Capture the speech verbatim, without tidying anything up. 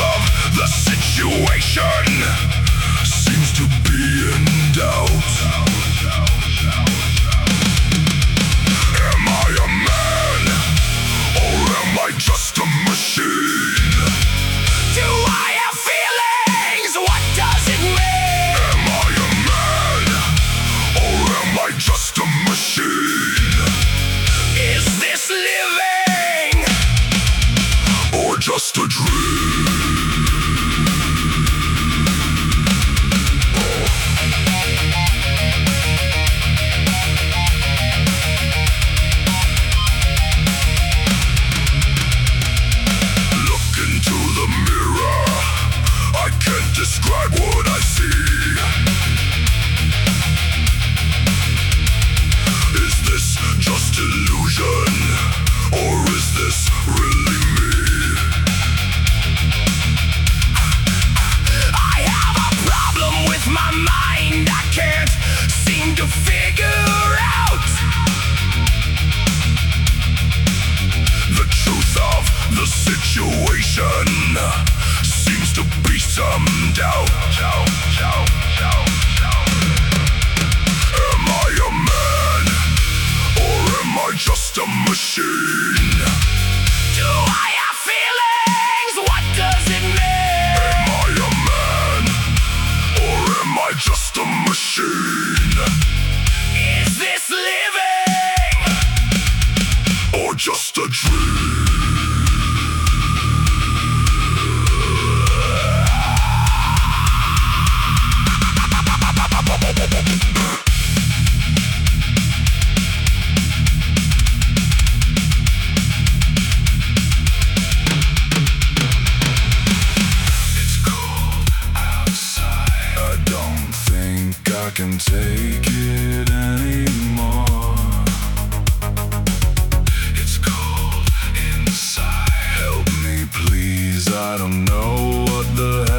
of the situation seems to be in doubt. Am I a man, or am I just a machine? Do I have feelings? What does it mean? Am I a man, or am I just a machine? Is this living, or just a dream? Describe what I see. Is this just illusion, or is this really me? I have a problem with my mind. I can't seem to figure out the truth of the situation. Seems to be some doubt. doubt, doubt, doubt, doubt. Am I a man, or am I just a machine? Do I have feelings? What does it mean? Am I a man, or am I just a machine? Is this living, or just a dream? I can take it anymore. It's cold inside. Help me please, I don't know what the hell